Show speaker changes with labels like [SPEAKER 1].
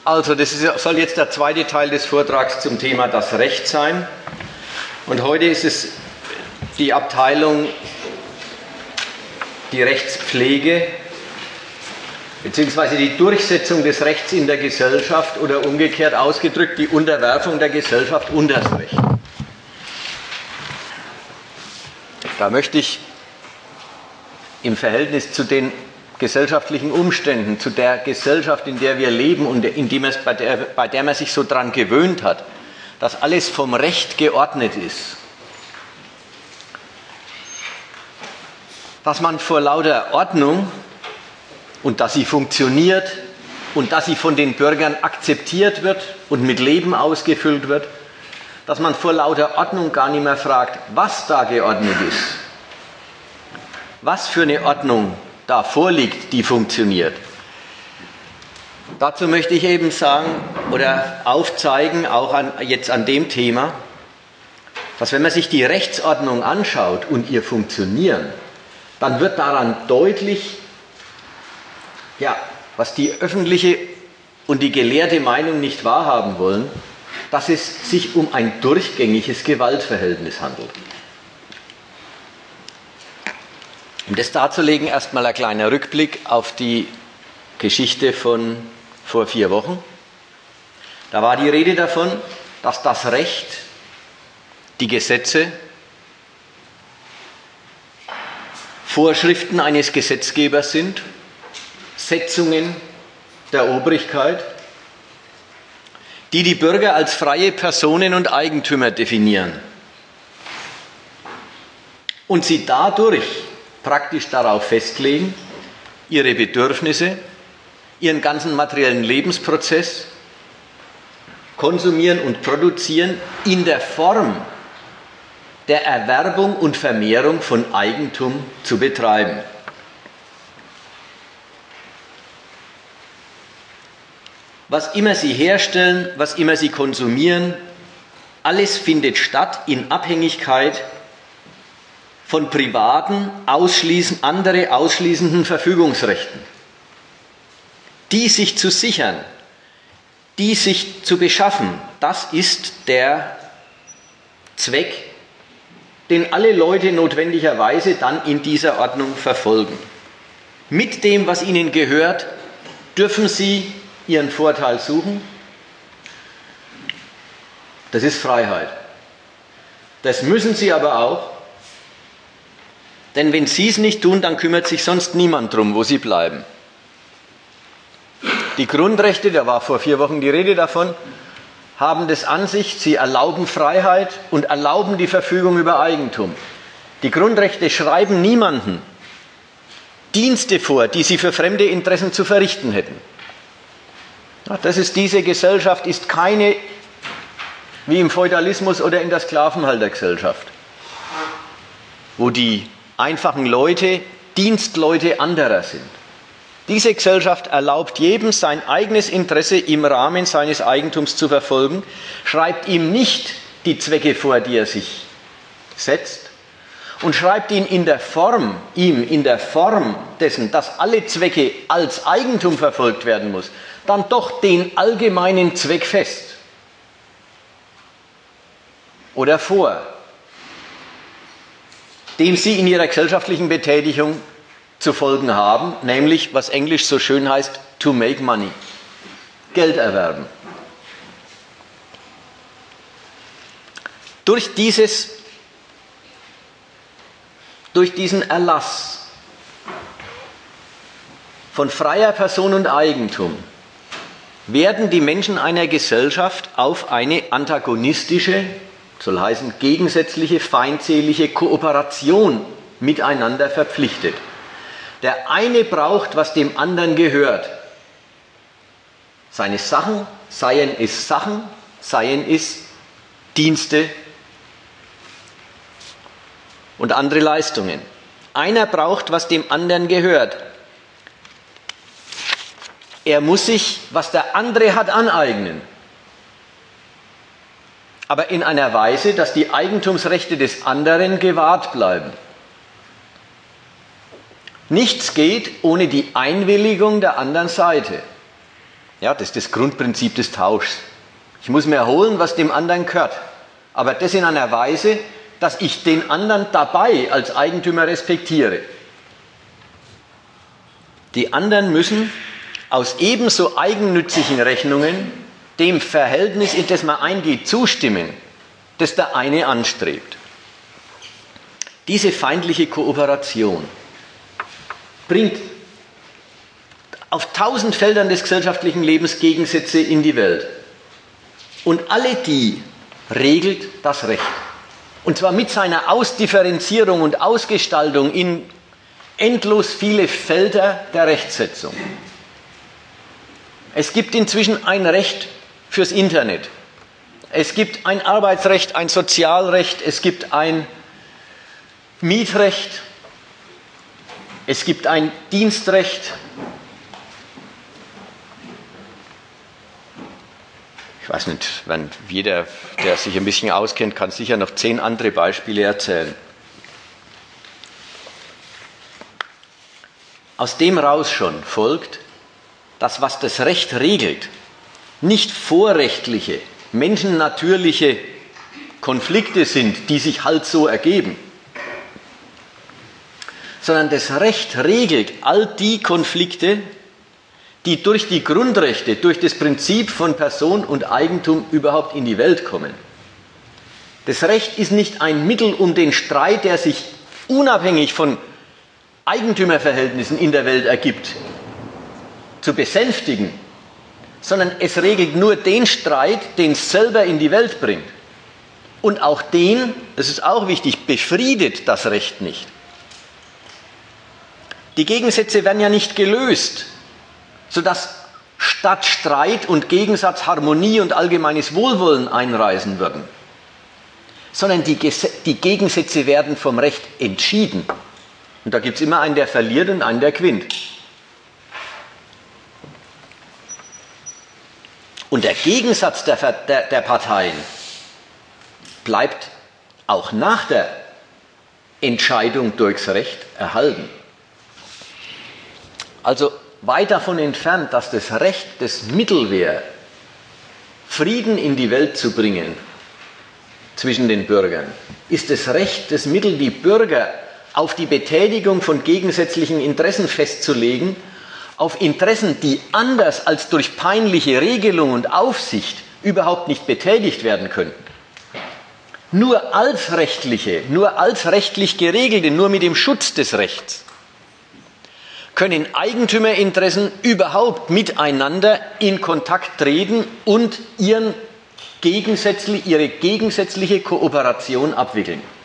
[SPEAKER 1] Also, soll jetzt der zweite Teil des Vortrags zum Thema das Recht sein. Und heute ist es die Abteilung, die Rechtspflege, beziehungsweise die Durchsetzung des Rechts in der Gesellschaft oder umgekehrt ausgedrückt die Unterwerfung der Gesellschaft unter das Recht. Da möchte ich im Verhältnis zu den gesellschaftlichen Umständen, zu der Gesellschaft, in der wir leben und bei der man sich so dran gewöhnt hat, dass alles vom Recht geordnet ist, dass man vor lauter Ordnung und dass sie funktioniert und dass sie von den Bürgern akzeptiert wird und mit Leben ausgefüllt wird, dass man vor lauter Ordnung gar nicht mehr fragt, was da geordnet ist, was für eine Ordnung da vorliegt, die funktioniert. Dazu möchte ich eben sagen oder aufzeigen, auch jetzt an dem Thema, dass wenn man sich die Rechtsordnung anschaut und ihr Funktionieren, dann wird daran deutlich, was die öffentliche und die gelehrte Meinung nicht wahrhaben wollen, dass es sich um ein durchgängiges Gewaltverhältnis handelt. Um das darzulegen, erstmal ein kleiner Rückblick auf die Geschichte von vor 4 Wochen. Da war die Rede davon, dass das Recht, die Gesetze, Vorschriften eines Gesetzgebers sind, Setzungen der Obrigkeit, die die Bürger als freie Personen und Eigentümer definieren und sie dadurch praktisch darauf festlegen, ihre Bedürfnisse, ihren ganzen materiellen Lebensprozess konsumieren und produzieren in der Form der Erwerbung und Vermehrung von Eigentum zu betreiben. Was immer sie herstellen, was immer sie konsumieren, alles findet statt in Abhängigkeit von privaten, andere ausschließenden Verfügungsrechten. Die sich zu sichern, die sich zu beschaffen, das ist der Zweck, den alle Leute notwendigerweise dann in dieser Ordnung verfolgen. Mit dem, was ihnen gehört, dürfen sie ihren Vorteil suchen. Das ist Freiheit. Das müssen sie aber auch, denn wenn sie es nicht tun, dann kümmert sich sonst niemand drum, wo sie bleiben. Die Grundrechte, da war vor 4 Wochen die Rede davon, haben das an sich, sie erlauben Freiheit und erlauben die Verfügung über Eigentum. Die Grundrechte schreiben niemanden Dienste vor, die sie für fremde Interessen zu verrichten hätten. Diese Gesellschaft ist keine, wie im Feudalismus oder in der Sklavenhaltergesellschaft, wo die einfachen Leute Dienstleute anderer sind. Diese Gesellschaft erlaubt jedem, sein eigenes Interesse im Rahmen seines Eigentums zu verfolgen, schreibt ihm nicht die Zwecke vor, die er sich setzt, und schreibt ihm in der Form dessen, dass alle Zwecke als Eigentum verfolgt werden muss, dann doch den allgemeinen Zweck fest oder vor, dem sie in ihrer gesellschaftlichen Betätigung zu folgen haben, nämlich, was Englisch so schön heißt, to make money, Geld erwerben. Durch diesen Erlass von freier Person und Eigentum werden die Menschen einer Gesellschaft auf eine antagonistische, soll heißen gegensätzliche, feindselige Kooperation miteinander verpflichtet. Der eine braucht, was dem anderen gehört. Seine Sachen, seien es Dienste und andere Leistungen. Einer braucht, was dem anderen gehört. Er muss sich, was der andere hat, aneignen. Aber in einer Weise, dass die Eigentumsrechte des anderen gewahrt bleiben. Nichts geht ohne die Einwilligung der anderen Seite. Ja, das ist das Grundprinzip des Tauschs. Ich muss mir holen, was dem anderen gehört. Aber das in einer Weise, dass ich den anderen dabei als Eigentümer respektiere. Die anderen müssen aus ebenso eigennützigen Rechnungen dem Verhältnis, in das man eingeht, zustimmen, das der eine anstrebt. Diese feindliche Kooperation bringt auf 1000 Feldern des gesellschaftlichen Lebens Gegensätze in die Welt. Und alle die regelt das Recht. Und zwar mit seiner Ausdifferenzierung und Ausgestaltung in endlos viele Felder der Rechtsetzung. Es gibt inzwischen ein Recht fürs Internet. Es gibt ein Arbeitsrecht, ein Sozialrecht, es gibt ein Mietrecht, es gibt ein Dienstrecht. Ich weiß nicht, wenn jeder, der sich ein bisschen auskennt, kann sicher noch 10 andere Beispiele erzählen. Aus dem raus schon folgt, dass was das Recht regelt, nicht vorrechtliche, menschennatürliche Konflikte sind, die sich halt so ergeben, sondern das Recht regelt all die Konflikte, die durch die Grundrechte, durch das Prinzip von Person und Eigentum überhaupt in die Welt kommen. Das Recht ist nicht ein Mittel, um den Streit, der sich unabhängig von Eigentümerverhältnissen in der Welt ergibt, zu besänftigen, sondern es regelt nur den Streit, den es selber in die Welt bringt. Und auch den, das ist auch wichtig, befriedet das Recht nicht. Die Gegensätze werden ja nicht gelöst, sodass statt Streit und Gegensatz Harmonie und allgemeines Wohlwollen einreisen würden, sondern die Gegensätze werden vom Recht entschieden. Und da gibt es immer einen, der verliert und einen, der gewinnt. Und der Gegensatz der Parteien bleibt auch nach der Entscheidung durchs Recht erhalten. Also weit davon entfernt, dass das Recht das Mittel wäre, Frieden in die Welt zu bringen zwischen den Bürgern, ist das Recht das Mittel, die Bürger auf die Betätigung von gegensätzlichen Interessen festzulegen, auf Interessen, die anders als durch peinliche Regelung und Aufsicht überhaupt nicht betätigt werden könnten. Nur als rechtlich geregelte, nur mit dem Schutz des Rechts können Eigentümerinteressen überhaupt miteinander in Kontakt treten und ihre gegensätzliche Kooperation abwickeln.